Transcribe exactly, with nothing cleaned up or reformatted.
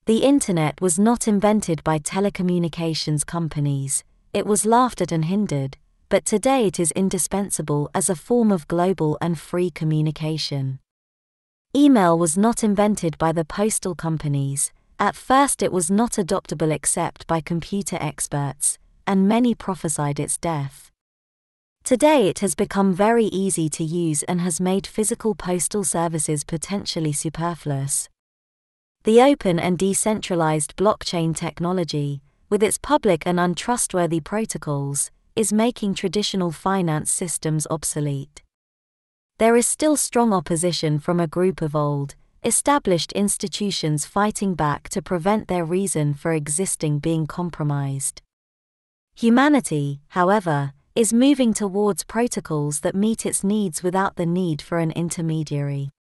The Internet was not invented by telecommunications companies, it was laughed at and hindered, but today it is indispensable as a form of global and free communication. Email was not invented by the postal companies, at first it was not adoptable except by computer experts, and many prophesied its death. Today it has become very easy to use and has made physical postal services potentially superfluous. The open and decentralized blockchain technology, with its public and untrustworthy protocols, is making traditional finance systems obsolete. There is still strong opposition from a group of old, established institutions fighting back to prevent their reason for existing being compromised. Humanity, however, is moving towards protocols that meet its needs without the need for an intermediary.